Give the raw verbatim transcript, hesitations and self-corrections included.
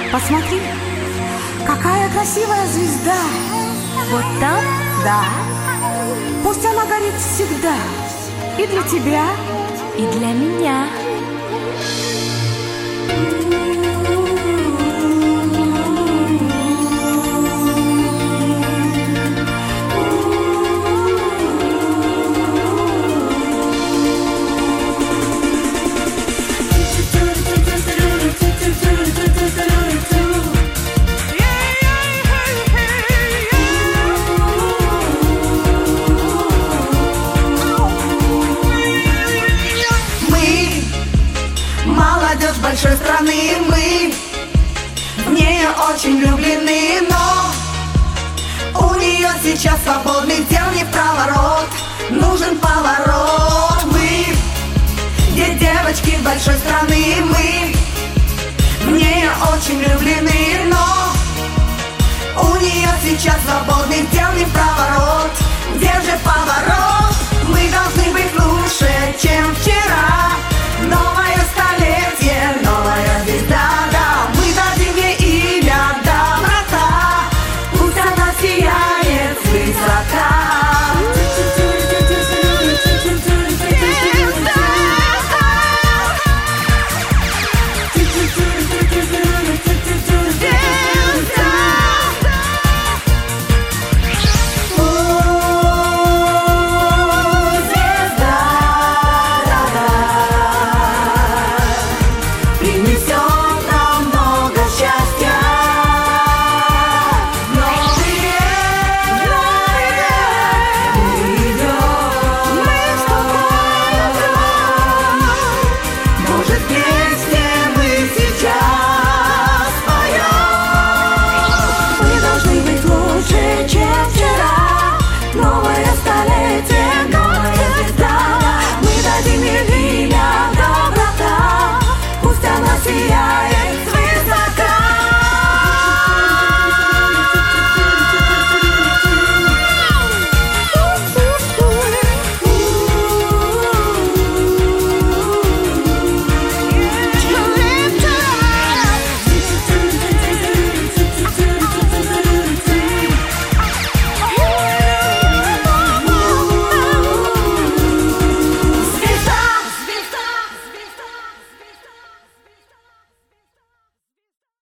Посмотри, какая красивая звезда. Вот там? Да. Пусть она горит всегда. И для тебя, и для меня. Молодежь большой страны, мы в нее очень влюблены, но у нее сейчас свободных дел не в проворот, нужен поворот. Мы, где девочки большой страны, мы